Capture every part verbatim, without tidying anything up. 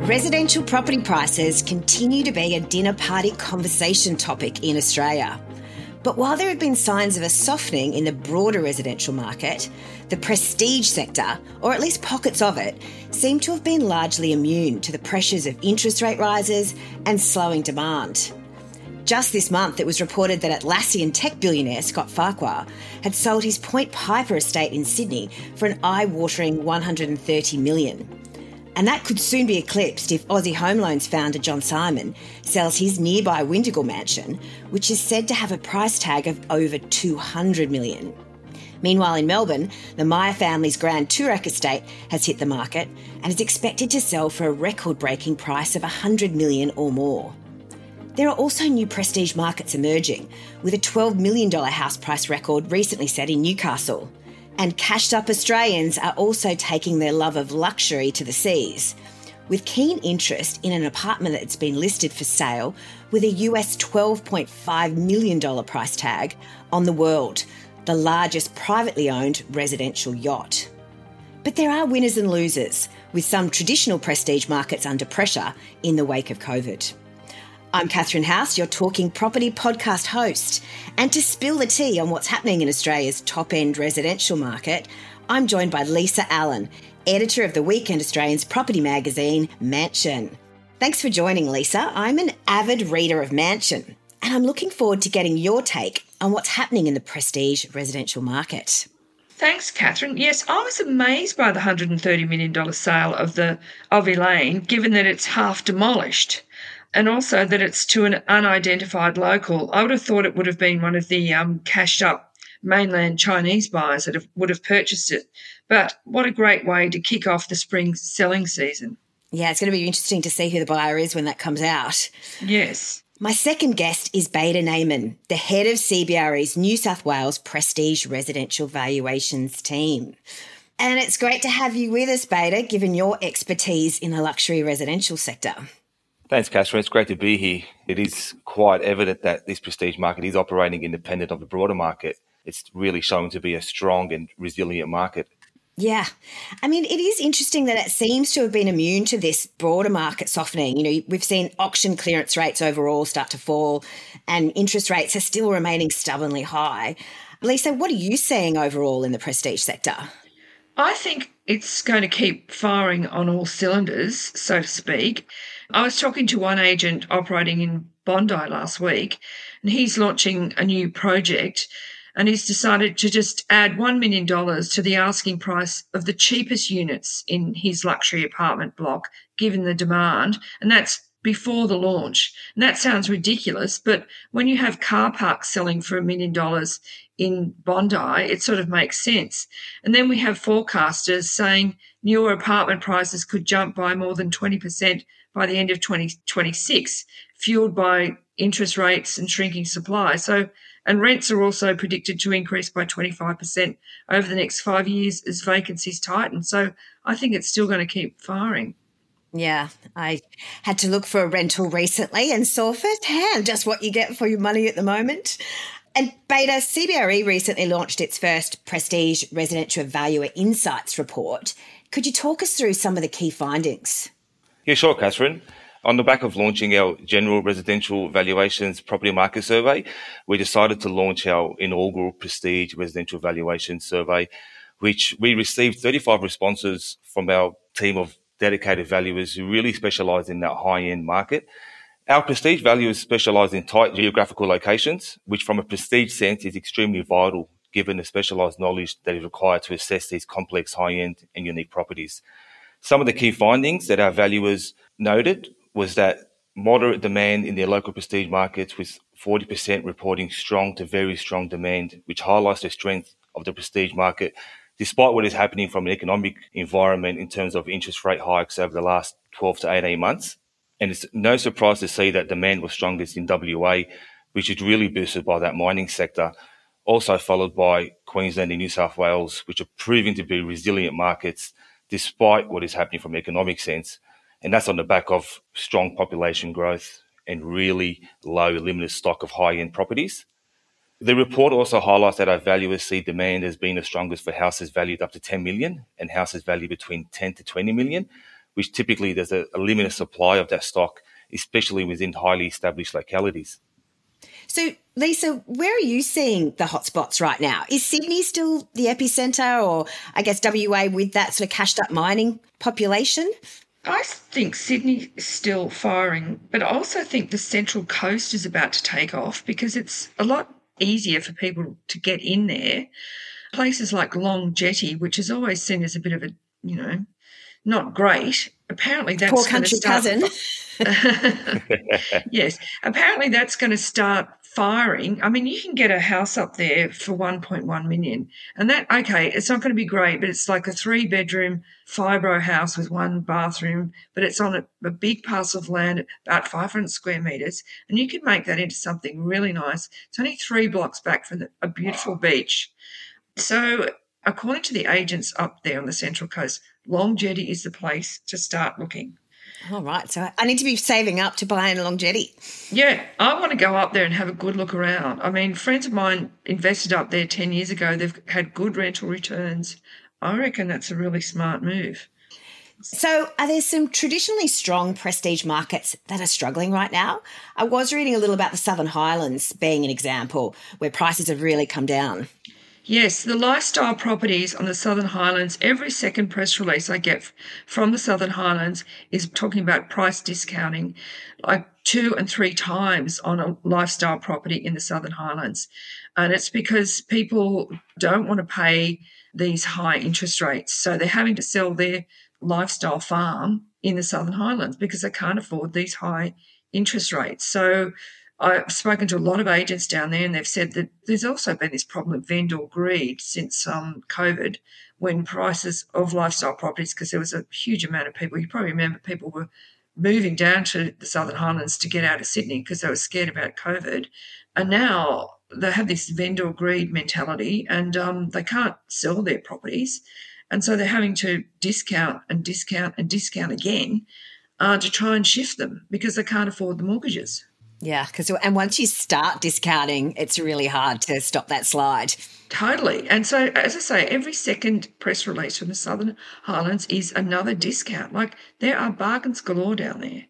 Residential property prices continue to be a dinner party conversation topic in Australia. But while there have been signs of a softening in the broader residential market, the prestige sector, or at least pockets of it, seem to have been largely immune to the pressures of interest rate rises and slowing demand. Just this month, it was reported that Atlassian tech billionaire Scott Farquhar had sold his Point Piper estate in Sydney for an eye-watering one hundred thirty million dollars. And that could soon be eclipsed if Aussie Home Loans founder John Simon sells his nearby Windigal mansion, which is said to have a price tag of over two hundred million dollars. Meanwhile, in Melbourne, the Meyer family's Grand Toorak estate has hit the market and is expected to sell for a record-breaking price of one hundred million dollars or more. There are also new prestige markets emerging, with a twelve million dollars house price record recently set in Newcastle. And cashed-up Australians are also taking their love of luxury to the seas, with keen interest in an apartment that's been listed for sale with a U S twelve point five million dollars price tag on The World, the largest privately owned residential yacht. But there are winners and losers, with some traditional prestige markets under pressure in the wake of COVID. I'm Catherine House, your Talking Property podcast host. And to spill the tea on what's happening in Australia's top-end residential market, I'm joined by Lisa Allen, editor of the Weekend Australian's property magazine, Mansion. Thanks for joining, Lisa. I'm an avid reader of Mansion, and I'm looking forward to getting your take on what's happening in the prestige residential market. Thanks, Catherine. Yes, I was amazed by the one hundred thirty million dollars sale of the Ivy Lane, given that it's half demolished. And also that it's to an unidentified local. I would have thought it would have been one of the um, cashed-up mainland Chinese buyers that have, would have purchased it. But what a great way to kick off the spring selling season. Yeah, it's going to be interesting to see who the buyer is when that comes out. Yes. My second guest is Beda Naiman, the head of C B R E's New South Wales Prestige Residential Valuations team. And it's great to have you with us, Beda, given your expertise in the luxury residential sector. Thanks, Catherine. It's great to be here. It is quite evident that this prestige market is operating independent of the broader market. It's really showing to be a strong and resilient market. Yeah. I mean, it is interesting that it seems to have been immune to this broader market softening. You know, we've seen auction clearance rates overall start to fall and interest rates are still remaining stubbornly high. Lisa, what are you seeing overall in the prestige sector? I think it's going to keep firing on all cylinders, so to speak. I was talking to one agent operating in Bondi last week, and he's launching a new project, and he's decided to just add one million dollars to the asking price of the cheapest units in his luxury apartment block, given the demand, and that's before the launch. And that sounds ridiculous, but when you have car parks selling for a million dollars in Bondi, it sort of makes sense. And then we have forecasters saying newer apartment prices could jump by more than twenty percent by the end of twenty twenty-six, fueled by interest rates and shrinking supply. So, and rents are also predicted to increase by twenty-five percent over the next five years as vacancies tighten. So I think it's still going to keep firing. Yeah, I had to look for a rental recently and saw firsthand just what you get for your money at the moment. And Beda, C B R E recently launched its first Prestige Residential Valuer Insights report. Could you talk us through some of the key findings? Yeah, sure, Catherine. On the back of launching our General Residential Valuations Property Market Survey, we decided to launch our inaugural Prestige Residential Valuation Survey, which we received thirty-five responses from our team of dedicated valuers who really specialise in that high-end market. Our prestige valuers specialise in tight geographical locations, which from a prestige sense is extremely vital given the specialised knowledge that is required to assess these complex high-end and unique properties. Some of the key findings that our valuers noted was that moderate demand in their local prestige markets, with forty percent reporting strong to very strong demand, which highlights the strength of the prestige market, despite what is happening from an economic environment in terms of interest rate hikes over the last twelve to eighteen months. And it's no surprise to see that demand was strongest in W A, which is really boosted by that mining sector, also followed by Queensland and New South Wales, which are proving to be resilient markets despite what is happening from an economic sense. And that's on the back of strong population growth and really low limited stock of high-end properties. The report also highlights that our valuers see demand as being the strongest for houses valued up to ten million and houses valued between ten to twenty million, which typically there's a, a limited supply of that stock, especially within highly established localities. So, Lisa, where are you seeing the hotspots right now? Is Sydney still the epicentre, or I guess W A with that sort of cashed up mining population? I think Sydney is still firing, but I also think the Central Coast is about to take off because it's a lot easier for people to get in there. Places like Long Jetty, which is always seen as a bit of a, you know, not great. Apparently that's poor country start... cousin. Yes, apparently that's going to start firing. I mean, you can get a house up there for one point one million, and that, okay, it's not going to be great, but it's like a three-bedroom fibro house with one bathroom, but it's on a, a big parcel of land, about five hundred square metres, and you can make that into something really nice. It's only three blocks back from the, a beautiful beach. So according to the agents up there on the Central Coast, Long Jetty is the place to start looking. All right. So I need to be saving up to buy a Long Jetty. Yeah, I want to go up there and have a good look around. I mean, friends of mine invested up there ten years ago. They've had good rental returns. I reckon that's a really smart move. So are there some traditionally strong prestige markets that are struggling right now? I was reading a little about the Southern Highlands being an example where prices have really come down. Yes, the lifestyle properties on the Southern Highlands, every second press release I get from the Southern Highlands is talking about price discounting, like two and three times on a lifestyle property in the Southern Highlands. And it's because people don't want to pay these high interest rates. So they're having to sell their lifestyle farm in the Southern Highlands because they can't afford these high interest rates. So I've spoken to a lot of agents down there, and they've said that there's also been this problem of vendor greed since um, COVID, when prices of lifestyle properties, because there was a huge amount of people, you probably remember people were moving down to the Southern Highlands to get out of Sydney because they were scared about COVID. And now they have this vendor greed mentality, and um, they can't sell their properties. And so they're having to discount and discount and discount again uh, to try and shift them because they can't afford the mortgages. Yeah, because and once you start discounting, it's really hard to stop that slide. Totally. And so, as I say, every second press release from the Southern Highlands is another discount. Like, there are bargains galore down there.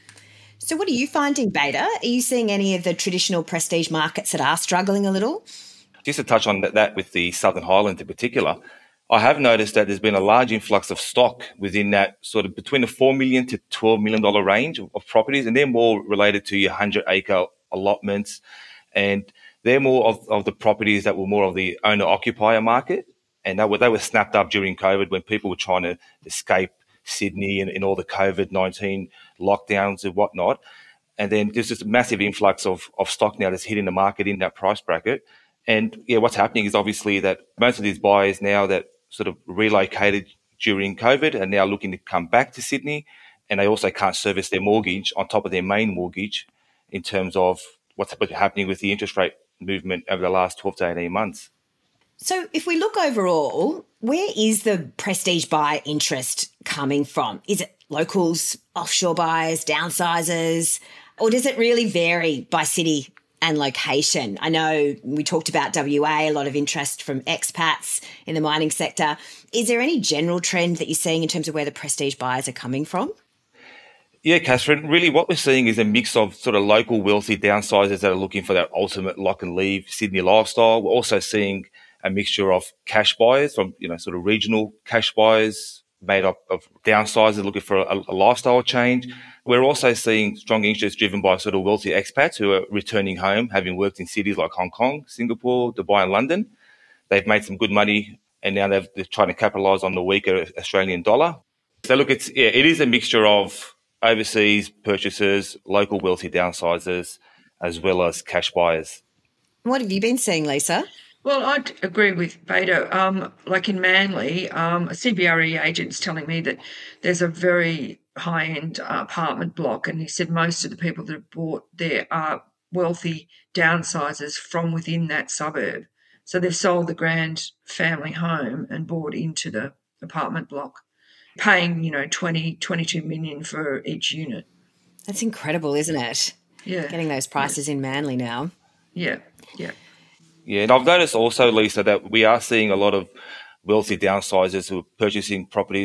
So what are you finding, Beta? Are you seeing any of the traditional prestige markets that are struggling a little? Just to touch on that, that with the Southern Highlands in particular, I have noticed that there's been a large influx of stock within that sort of between the four million dollars to twelve million dollars range of, of properties, and they're more related to your one hundred acre allotments, and they're more of, of the properties that were more of the owner-occupier market, and they were, they were snapped up during COVID when people were trying to escape Sydney and, and all the COVID nineteen lockdowns and whatnot. And then there's just a massive influx of, of stock now that's hitting the market in that price bracket. And, yeah, what's happening is obviously that most of these buyers now that sort of relocated during COVID and now looking to come back to Sydney, and they also can't service their mortgage on top of their main mortgage in terms of what's happening with the interest rate movement over the last twelve to eighteen months. So if we look overall, where is the prestige buyer interest coming from? Is it locals, offshore buyers, downsizers, or does it really vary by city and location? I know we talked about W A, a lot of interest from expats in the mining sector. Is there any general trend that you're seeing in terms of where the prestige buyers are coming from? Yeah, Catherine, really what we're seeing is a mix of sort of local wealthy downsizers that are looking for that ultimate lock and leave Sydney lifestyle. We're also seeing a mixture of cash buyers from, you know, sort of regional cash buyers made up of downsizers looking for a, a lifestyle change. We're also seeing strong interest driven by sort of wealthy expats who are returning home, having worked in cities like Hong Kong, Singapore, Dubai and London. They've made some good money and now they've, they're trying to capitalise on the weaker Australian dollar. So look, it's yeah, it is a mixture of overseas purchasers, local wealthy downsizers, as well as cash buyers. What have you been seeing, Lisa? Well, I'd agree with Beto. Um, like in Manly, um, a C B R E agent's telling me that there's a very high-end uh, apartment block, and he said most of the people that have bought there are wealthy downsizers from within that suburb. So they've sold the grand family home and bought into the apartment block, paying, you know, twenty, twenty-two million for each unit. That's incredible, isn't it? Yeah. Getting those prices yeah. in Manly now. Yeah, yeah. Yeah, and I've noticed also, Lisa, that we are seeing a lot of wealthy downsizers who are purchasing properties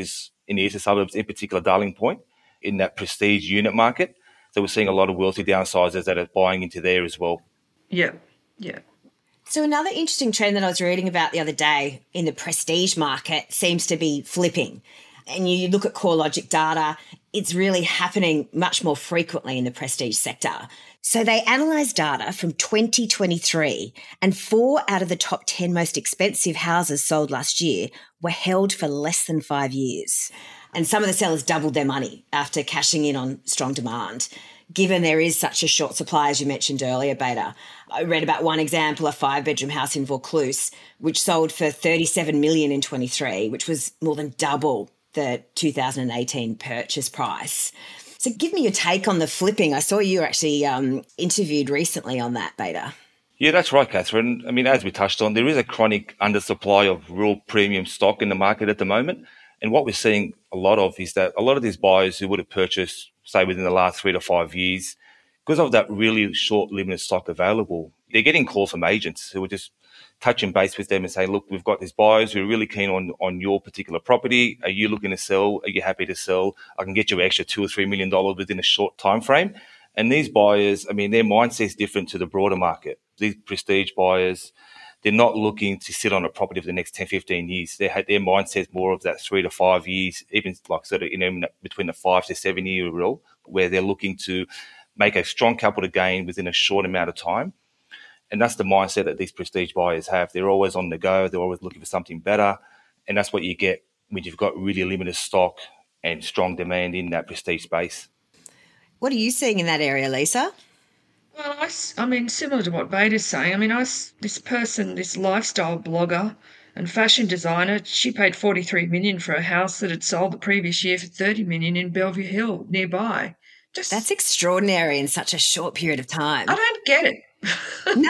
in the eastern suburbs, in particular Darling Point, in that prestige unit market. So we're seeing a lot of wealthy downsizers that are buying into there as well. Yeah, yeah. So another interesting trend that I was reading about the other day in the prestige market seems to be flipping. And you look at CoreLogic data, it's really happening much more frequently in the prestige sector. So they analysed data from twenty twenty-three, and four out of the top ten most expensive houses sold last year were held for less than five years. And some of the sellers doubled their money after cashing in on strong demand. Given there is such a short supply, as you mentioned earlier, Beta, I read about one example, a five-bedroom house in Vaucluse, which sold for thirty-seven million dollars in twenty-three, which was more than double the two thousand eighteen purchase price. So give me your take on the flipping. I saw you were actually um, interviewed recently on that, Beta. Yeah, that's right, Catherine. I mean, as we touched on, there is a chronic undersupply of real premium stock in the market at the moment. And what we're seeing a lot of is that a lot of these buyers who would have purchased, say, within the last three to five years, because of that really short limited stock available, they're getting calls from agents who are just touching base with them and say, look, we've got these buyers who are really keen on, on your particular property. Are you looking to sell? Are you happy to sell? I can get you an extra two or three million dollars within a short time frame. And these buyers, I mean, their mindset is different to the broader market. These prestige buyers, they're not looking to sit on a property for the next ten, fifteen years. They had their mindset is more of that three to five years, even like sort of, you know, between the five to seven year rule, where they're looking to make a strong capital gain within a short amount of time. And that's the mindset that these prestige buyers have. They're always on the go. They're always looking for something better. And that's what you get when you've got really limited stock and strong demand in that prestige space. What are you seeing in that area, Lisa? Well, I, I mean, similar to what Beta's saying, I mean, I, this person, this lifestyle blogger and fashion designer, she paid forty-three million dollars for a house that had sold the previous year for thirty million dollars in Bellevue Hill nearby. Just, That's extraordinary in such a short period of time. I don't get it. No.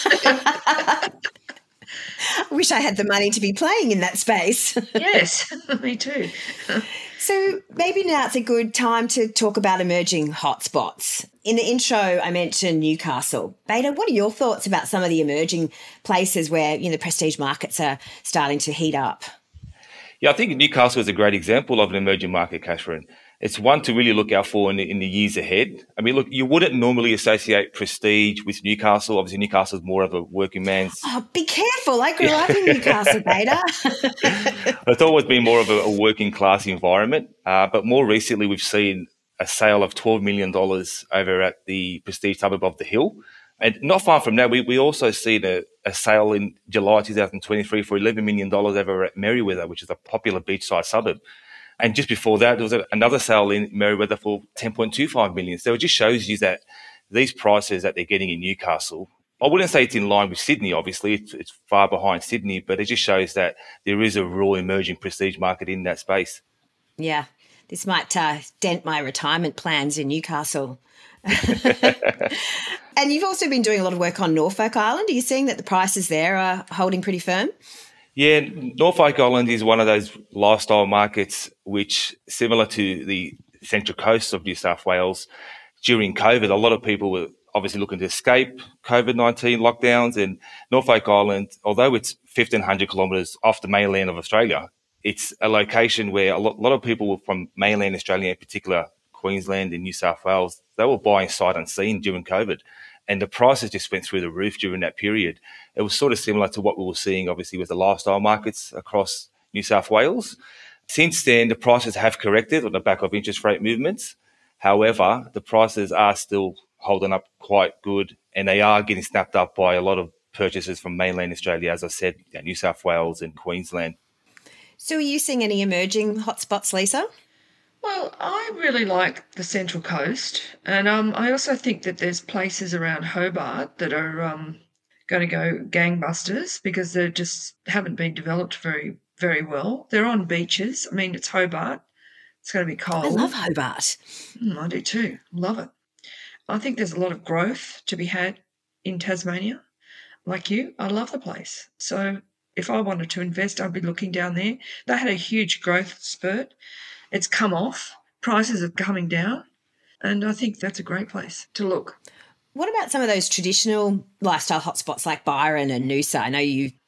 I wish I had the money to be playing in that space. Yes, me too. So maybe now it's a good time to talk about emerging hotspots. In the intro, I mentioned Newcastle. Beta, what are your thoughts about some of the emerging places where, you know, the prestige markets are starting to heat up? Yeah, I think Newcastle is a great example of an emerging market, Catherine. It's one to really look out for in the, in the years ahead. I mean, look, you wouldn't normally associate prestige with Newcastle. Obviously, Newcastle is more of a working man's... Oh, be careful. I grew up in Newcastle, Beta. It's always been more of a, a working class environment. Uh, but more recently, we've seen a sale of twelve million dollars over at the prestige suburb of The Hill. And not far from that, we, we also seen a, a sale in July twenty twenty-three for eleven million dollars over at Merewether, which is a popular beachside suburb. And just before that, there was a, another sale in Merewether for ten point two five million dollars. So it just shows you that these prices that they're getting in Newcastle, I wouldn't say it's in line with Sydney, obviously. It's, it's far behind Sydney, but it just shows that there is a real emerging prestige market in that space. Yeah, this might uh, dent my retirement plans in Newcastle. And you've also been doing a lot of work on Norfolk Island. Are you seeing that the prices there are holding pretty firm? Yeah, Norfolk Island is one of those lifestyle markets which, similar to the central coast of New South Wales, during COVID, a lot of people were obviously looking to escape COVID nineteen lockdowns. And Norfolk Island, although it's fifteen hundred kilometres off the mainland of Australia, it's a location where a lot, a lot of people from mainland Australia, in particular Queensland and New South Wales, they were buying sight unseen during COVID. And the prices just went through the roof during that period. It was sort of similar to what we were seeing, obviously, with the lifestyle markets across New South Wales. Since then, the prices have corrected on the back of interest rate movements. However, the prices are still holding up quite good, and they are getting snapped up by a lot of purchases from mainland Australia, as I said, New South Wales and Queensland. So are you seeing any emerging hotspots, Lisa? Well, I really like the Central Coast, and um, I also think that there's places around Hobart that are um, going to go gangbusters because they just haven't been developed very, very well. They're on beaches. I mean, it's Hobart. It's going to be cold. I love Hobart. Mm, I do too. Love it. I think there's a lot of growth to be had in Tasmania. Like you, I love the place. So if I wanted to invest, I'd be looking down there. They had a huge growth spurt. It's come off. Prices are coming down. And I think that's a great place to look. What about some of those traditional lifestyle hotspots like Byron and Noosa? I know you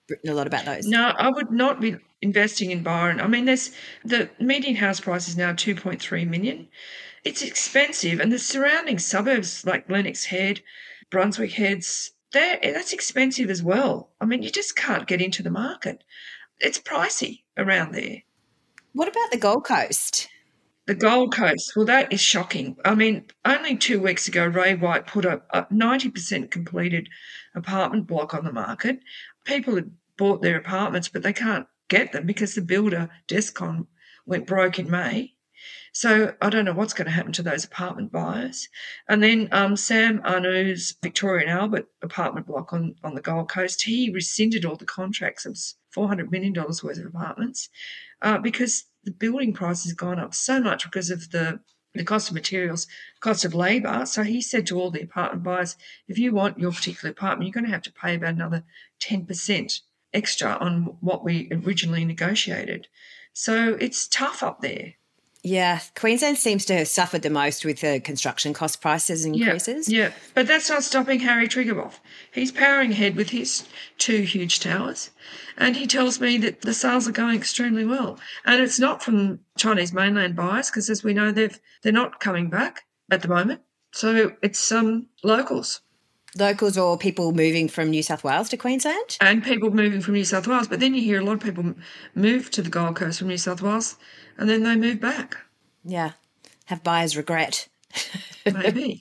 written a lot about those. No, I would not be investing in Byron. I mean, there's the median house price is now two point three million. It's expensive, and the surrounding suburbs like Lennox Head, Brunswick Heads, they're, that's expensive as well. I mean, you just can't get into the market. It's pricey around there. What about the Gold Coast? The Gold Coast, well, that is shocking. I mean, only two weeks ago, Ray White put a, a ninety percent completed apartment block on the market. People had bought their apartments, but they can't get them because the builder, Descon, went broke in May. So I don't know what's going to happen to those apartment buyers. And then um, Sam Anu's Victoria and Albert apartment block on, on the Gold Coast, he rescinded all the contracts of four hundred million dollars worth of apartments uh, because the building price has gone up so much because of the, the cost of materials, cost of labour. So he said to all the apartment buyers, if you want your particular apartment, you're going to have to pay about another ten percent extra on what we originally negotiated. So it's tough up there. Yeah, Queensland seems to have suffered the most with the construction cost prices increases. Yeah, yeah, but that's not stopping Harry Triguboff. He's powering ahead with his two huge towers, and he tells me that the sales are going extremely well. And it's not from Chinese mainland buyers because, as we know, they've they're not coming back at the moment. So it's um locals. Locals or people moving from New South Wales to Queensland? And people moving from New South Wales. But then you hear a lot of people move to the Gold Coast from New South Wales and then they move back. Yeah. Have buyer's regret. Maybe.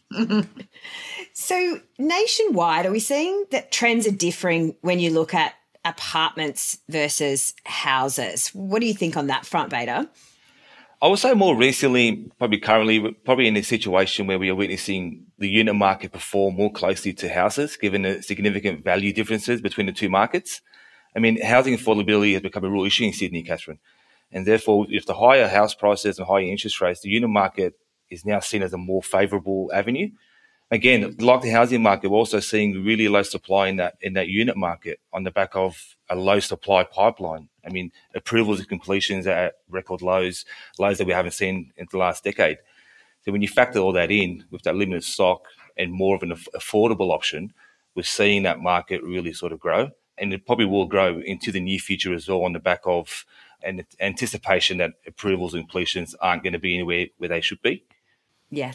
So nationwide, are we seeing that trends are differing when you look at apartments versus houses? What do you think on that front, Vader? I would say more recently, probably currently, we're probably in a situation where we are witnessing the unit market perform more closely to houses, given the significant value differences between the two markets. I mean, housing affordability has become a real issue in Sydney, Catherine. And therefore, with the higher house prices and higher interest rates, the unit market is now seen as a more favourable avenue. Again, like the housing market, we're also seeing really low supply in that in that unit market on the back of a low supply pipeline. I mean, approvals and completions are at record lows, lows that we haven't seen in the last decade. So when you factor all that in with that limited stock and more of an affordable option, we're seeing that market really sort of grow. And it probably will grow into the near future as well on the back of an anticipation that approvals and completions aren't going to be anywhere where they should be. Yeah.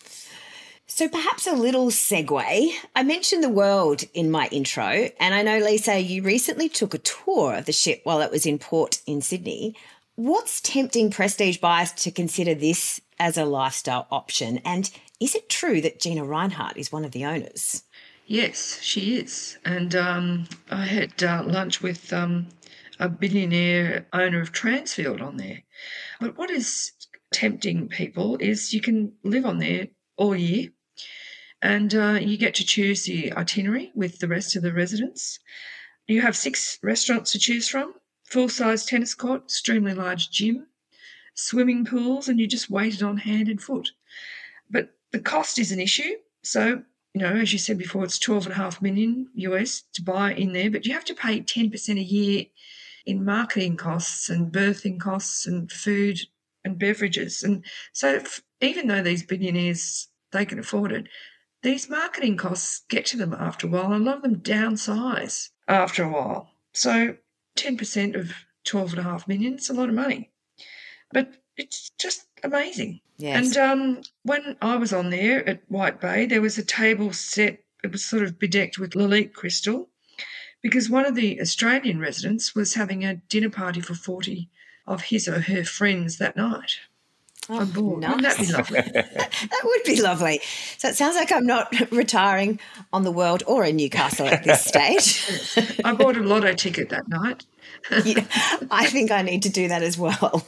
So perhaps a little segue. I mentioned the World in my intro, and I know, Lisa, you recently took a tour of the ship while it was in port in Sydney. What's tempting prestige buyers to consider this as a lifestyle option? And is it true that Gina Rinehart is one of the owners? Yes, she is. And um, I had uh, lunch with um, a billionaire owner of Transfield on there. But what is tempting people is you can live on there all year. And uh, you get to choose the itinerary with the rest of the residents. You have six restaurants to choose from, full-size tennis court, extremely large gym, swimming pools, and you just waited on hand and foot. But the cost is an issue. So, you know, as you said before, it's twelve point five million U S to buy in there, but you have to pay ten percent a year in marketing costs and berthing costs and food and beverages. And so if, even though these billionaires, they can afford it, these marketing costs get to them after a while, and a lot of them downsize after a while. So ten percent of twelve point five million is a lot of money. But it's just amazing. Yes. And um, when I was on there at White Bay, there was a table set, it was sort of bedecked with Lalique crystal, because one of the Australian residents was having a dinner party for forty of his or her friends that night. Oh, on board. nice. Wouldn't that be lovely? That would be lovely. So it sounds like I'm not retiring on the World or in Newcastle at this stage. I bought a lotto ticket that night. Yeah, I think I need to do that as well.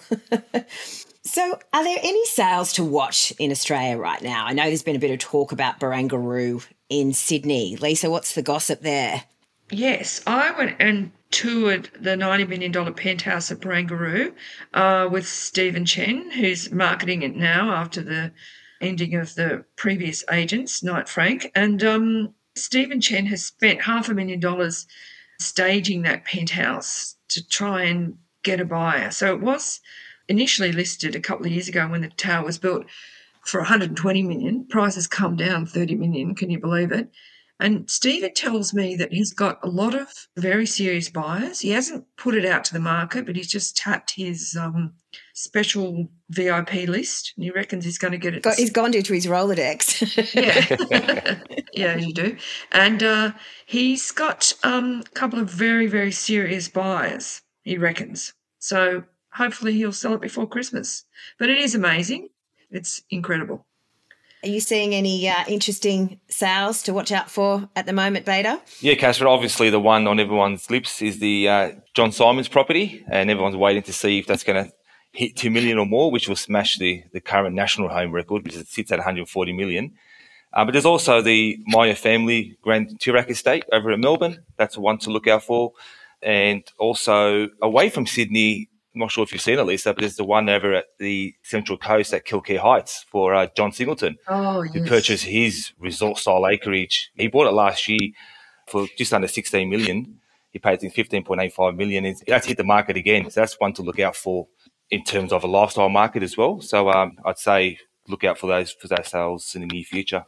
So are there any sales to watch in Australia right now? I know there's been a bit of talk about Barangaroo in Sydney. Lisa, what's the gossip there? Yes, I went and toured the ninety million dollars penthouse at Barangaroo uh, with Stephen Chen, who's marketing it now after the ending of the previous agents, Knight Frank. And um, Stephen Chen has spent half a million dollars staging that penthouse to try and get a buyer. So it was initially listed a couple of years ago when the tower was built for one hundred twenty million dollars. Price has come down thirty million dollars, can you believe it? And Stephen tells me that he's got a lot of very serious buyers. He hasn't put it out to the market, but he's just tapped his um, special V I P list, and he reckons he's going to get it. Got, he's gone into his Rolodex. Yeah. Yeah, you do. And uh, he's got um, a couple of very, very serious buyers, he reckons. So hopefully he'll sell it before Christmas. But it is amazing. It's incredible. Are you seeing any uh, interesting sales to watch out for at the moment, Beta? Yeah, Catherine, obviously the one on everyone's lips is the uh, John Simons property, and everyone's waiting to see if that's going to hit two million or more, which will smash the, the current national home record, which sits at one hundred forty million. Uh, but there's also the Maya family Grand Toorak estate over in Melbourne. That's one to look out for. And also away from Sydney, I'm not sure if you've seen it, Lisa, but there's the one over at the Central Coast at Kilcare Heights for uh, John Singleton, oh, who yes. purchased his resort-style acreage. He bought it last year for just under sixteen million dollars. He paid, I think, fifteen point eight five million dollars. That's hit the market again. So that's one to look out for in terms of a lifestyle market as well. So um, I'd say look out for those for those sales in the near future.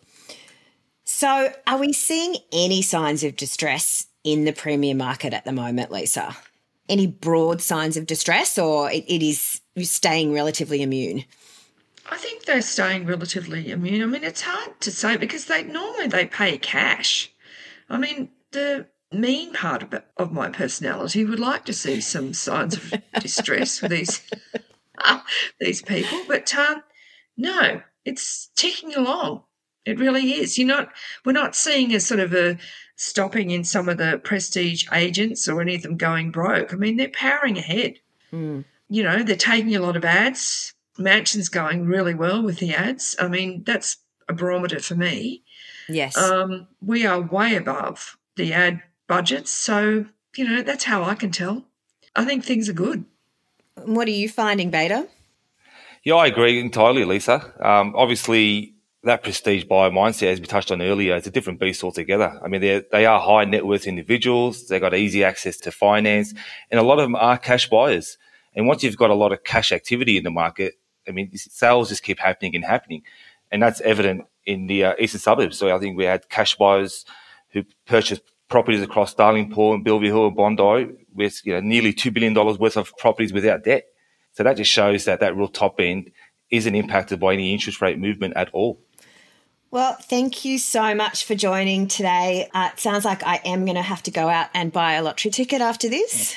So are we seeing any signs of distress in the premium market at the moment, Lisa? Any broad signs of distress, or it, it is staying relatively immune? I think they're staying relatively immune. I mean, it's hard to say because they normally they pay cash. I mean, the mean part of, of my personality would like to see some signs of distress for these these people, but um, no, it's ticking along. It really is. You're not. We're not seeing a sort of a stopping in some of the prestige agents or any of them going broke. I mean, they're powering ahead. Mm. You know, they're taking a lot of ads. Mansion's going really well with the ads. I mean, that's a barometer for me. Yes. Um, we are way above the ad budgets. So, you know, that's how I can tell. I think things are good. What are you finding, Beta? Yeah, I agree entirely, Lisa. Um, obviously, that prestige buyer mindset, as we touched on earlier, is a different beast altogether. I mean, they they are high net worth individuals. They've got easy access to finance, and a lot of them are cash buyers. And once you've got a lot of cash activity in the market, I mean, sales just keep happening and happening. And that's evident in the uh, eastern suburbs. So I think we had cash buyers who purchased properties across Darlingport and Bellevue Hill and Bondi with, you know, nearly two billion dollars worth of properties without debt. So that just shows that that real top end isn't impacted by any interest rate movement at all. Well, thank you so much for joining today. Uh, it sounds like I am going to have to go out and buy a lottery ticket after this.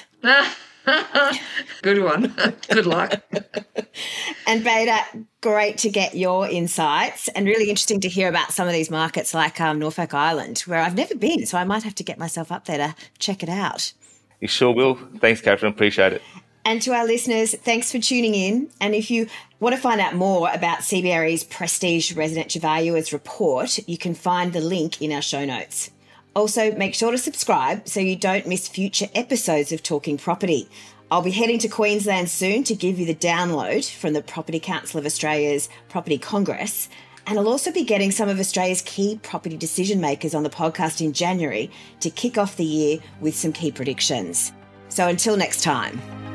Good one. Good luck. And Beta, great to get your insights and really interesting to hear about some of these markets like um, Norfolk Island, where I've never been, so I might have to get myself up there to check it out. You sure will. Thanks, Catherine. Appreciate it. And to our listeners, thanks for tuning in. And if you want to find out more about C B R E's Prestige Residential Valuers Report, you can find the link in our show notes. Also, make sure to subscribe so you don't miss future episodes of Talking Property. I'll be heading to Queensland soon to give you the download from the Property Council of Australia's Property Congress. And I'll also be getting some of Australia's key property decision makers on the podcast in January to kick off the year with some key predictions. So until next time.